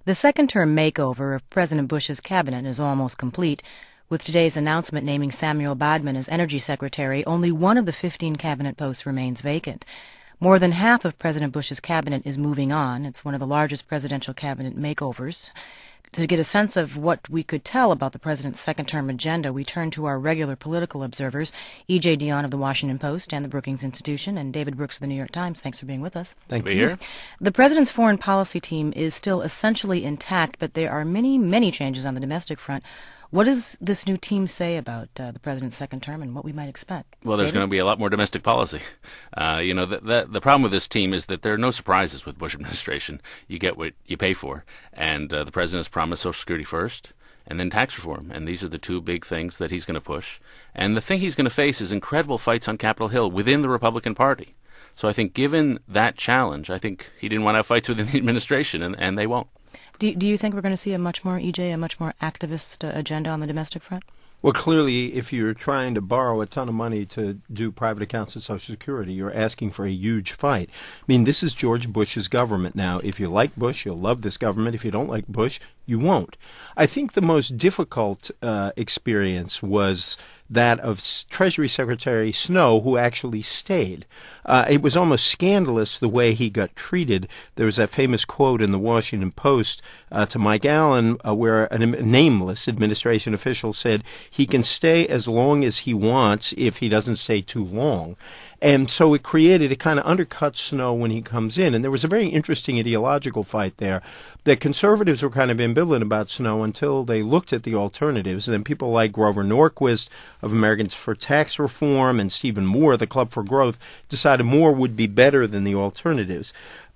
The second-term makeover of President Bush's cabinet is almost complete. With today's announcement naming Samuel Badman as Energy Secretary, only one of the 15 cabinet posts remains vacant. More than half of President Bush's cabinet is moving on. It's one of the largest presidential cabinet makeovers. To get a sense of what we could tell about the president's second-term agenda, we turn to our regular political observers, E.J. Dionne of the Washington Post and the Brookings Institution, and David Brooks of the New York Times. Thanks for being with us. Thank you. Here. The president's foreign policy team is still essentially intact, but there are many, many changes on the domestic front. What does this new team say about the president's second term and what we might expect? Well, there's going to be a lot more domestic policy. The problem with this team is that there are no surprises with Bush administration. You get what you pay for. And the president has promised Social Security first and then tax reform. And these are the two big things that he's going to push. And the thing he's going to face is incredible fights on Capitol Hill within the Republican Party. So I think given that challenge, I think he didn't want to have fights within the administration, and they won't. Do you think we're going to see a much more activist agenda on the domestic front? Well, clearly, if you're trying to borrow a ton of money to do private accounts of Social Security, you're asking for a huge fight. I mean, this is George Bush's government now. If you like Bush, you'll love this government. If you don't like Bush, you won't. I think the most difficult experience was that of Treasury Secretary Snow, who actually stayed. It was almost scandalous the way he got treated. There was that famous quote in the Washington Post to Mike Allen where a nameless administration official said he can stay as long as he wants if he doesn't stay too long. And so it kind of undercuts Snow when he comes in. And there was a very interesting ideological fight there. The conservatives were kind of ambivalent about Snow until they looked at the alternatives. And then people like Grover Norquist of Americans for Tax Reform and Stephen Moore, the Club for Growth, decided Moore would be better than the alternatives.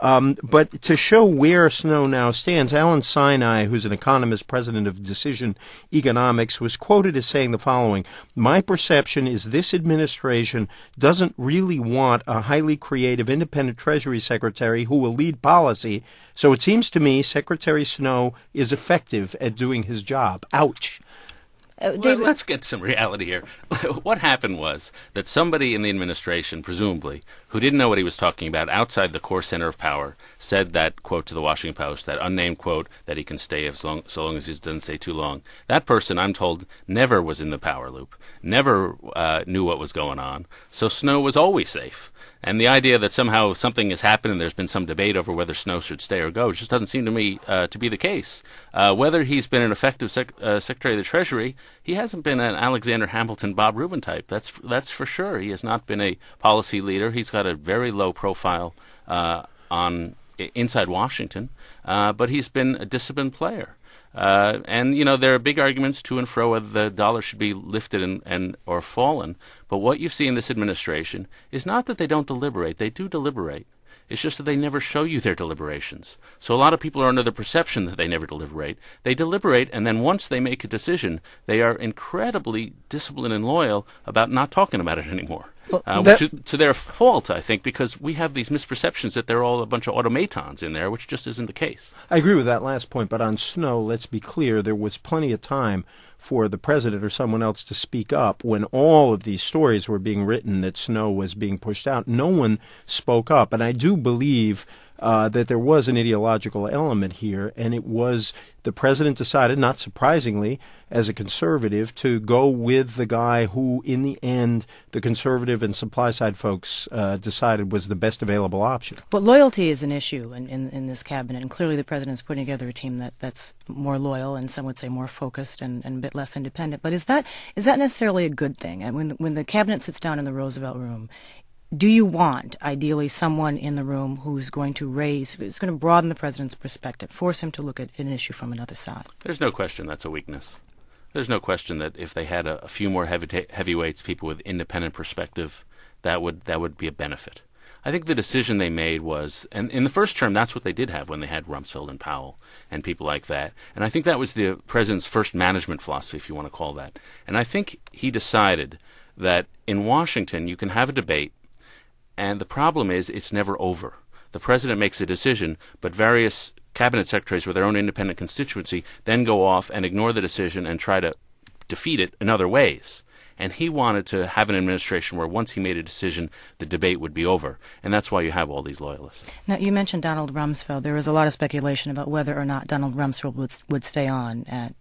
But to show where Snow now stands, Alan Sinai, who's an economist, president of Decision Economics, was quoted as saying the following: "My perception is this administration doesn't really want a highly creative independent Treasury Secretary who will lead policy, so it seems to me Secretary Snow is effective at doing his job." Ouch. David, let's get some reality here. What happened was that somebody in the administration, presumably, who didn't know what he was talking about outside the core center of power, said that quote to the Washington Post, that unnamed quote, that he can stay so long as he doesn't stay too long. That person, I'm told, never was in the power loop, never knew what was going on. So Snow was always safe. And the idea that somehow something has happened and there's been some debate over whether Snow should stay or go just doesn't seem to me to be the case. Whether he's been an effective Secretary of the Treasury, he hasn't been an Alexander Hamilton, Bob Rubin type. That's for sure. He has not been a policy leader. He's got a very low profile inside Washington, but he's been a disciplined player. And there are big arguments to and fro whether the dollar should be lifted or fallen. But what you see in this administration is not that they don't deliberate. They do deliberate. It's just that they never show you their deliberations. So a lot of people are under the perception that they never deliberate. They deliberate, and then once they make a decision, they are incredibly disciplined and loyal about not talking about it anymore. Which is to their fault, I think, because we have these misperceptions that they're all a bunch of automatons in there, which just isn't the case. I agree with that last point, but on Snow, let's be clear, there was plenty of time for the president or someone else to speak up when all of these stories were being written that Snow was being pushed out. No one spoke up, and I do believe that there was an ideological element here, and it was the president decided, not surprisingly, as a conservative, to go with the guy who, in the end, the conservative and supply-side folks decided was the best available option. But loyalty is an issue in this cabinet, and clearly the president's putting together a team that's more loyal and some would say more focused and a bit less independent. But is that necessarily a good thing? And when the cabinet sits down in the Roosevelt Room, do you want, ideally, someone in the room who's going to broaden the president's perspective, force him to look at an issue from another side? There's no question that's a weakness. There's no question that if they had a few more heavyweights, people with independent perspective, that would be a benefit. I think the decision they made was, and in the first term, that's what they did have when they had Rumsfeld and Powell and people like that. And I think that was the president's first management philosophy, if you want to call that. And I think he decided that in Washington you can have a debate, and the problem is it's never over. The president makes a decision, but various cabinet secretaries with their own independent constituency then go off and ignore the decision and try to defeat it in other ways. And he wanted to have an administration where once he made a decision, the debate would be over. And that's why you have all these loyalists. Now, you mentioned Donald Rumsfeld. There was a lot of speculation about whether or not Donald Rumsfeld would stay on at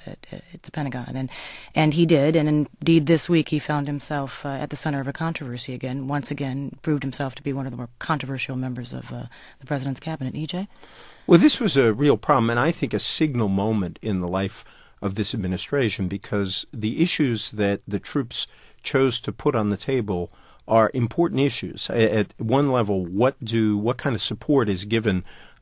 the Pentagon. And he did. And indeed, this week he found himself at the center of a controversy again. Once again, proved himself to be one of the more controversial members of the president's cabinet. EJ? Well, this was a real problem, and I think a signal moment in the life of this administration, because the issues that the troops chose to put on the table are important issues. At one level, what kind of support is given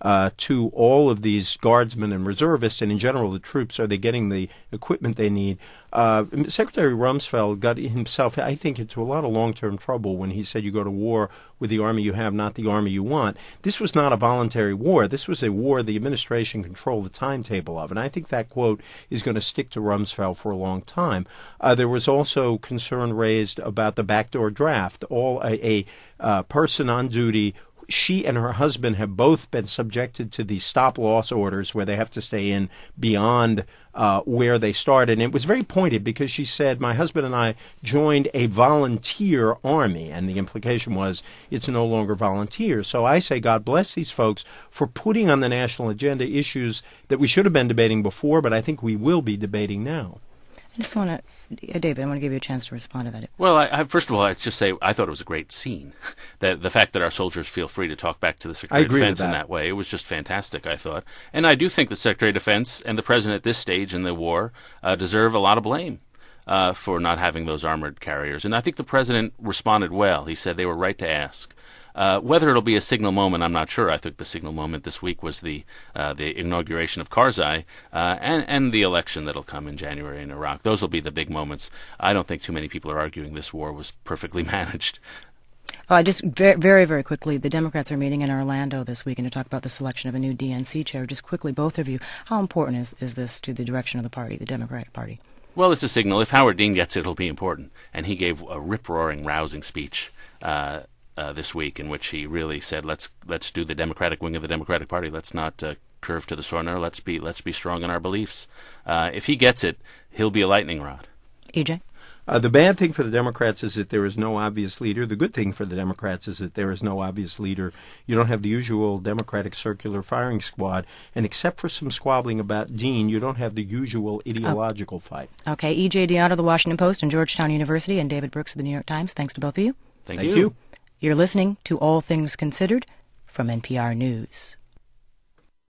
to all of these guardsmen and reservists, and in general the troops? Are they getting the equipment they need? Secretary Rumsfeld got himself, I think, into a lot of long-term trouble when he said you go to war with the army you have, not the army you want. This was not a voluntary war. This was a war the administration controlled the timetable of, and I think that quote is going to stick to Rumsfeld for a long time. There was also concern raised about the backdoor draft. A person on duty, she and her husband have both been subjected to the stop-loss orders where they have to stay in beyond where they started. And it was very pointed because she said, my husband and I joined a volunteer army, and the implication was it's no longer volunteer. So I say God bless these folks for putting on the national agenda issues that we should have been debating before, but I think we will be debating now. I just want to, David, I want to give you a chance to respond to that. Well, first of all, I'd just say I thought it was a great scene. The fact that our soldiers feel free to talk back to the Secretary of Defense in that way, it was just fantastic, I thought. And I do think the Secretary of Defense and the President at this stage in the war deserve a lot of blame for not having those armored carriers. And I think the President responded well. He said they were right to ask. Whether it'll be a signal moment, I'm not sure. I think the signal moment this week was the inauguration of Karzai and the election that'll come in January in Iraq. Those will be the big moments. I don't think too many people are arguing this war was perfectly managed. Just very, very quickly, the Democrats are meeting in Orlando this weekend to talk about the selection of a new DNC chair. Just quickly, both of you, how important is this to the direction of the party, the Democratic Party? Well, it's a signal. If Howard Dean gets it, it'll be important. And he gave a rip-roaring, rousing speech this week in which he really said, "Let's do the Democratic wing of the Democratic Party. Let's not curve to the corner. Let's be strong in our beliefs." If he gets it, he'll be a lightning rod. EJ? The bad thing for the Democrats is that there is no obvious leader. The good thing for the Democrats is that there is no obvious leader. You don't have the usual Democratic circular firing squad, and except for some squabbling about Dean, you don't have the usual ideological fight. Okay, EJ Dionne of the Washington Post and Georgetown University, and David Brooks of the New York Times. Thanks to both of you. Thank you. You're listening to All Things Considered from NPR News.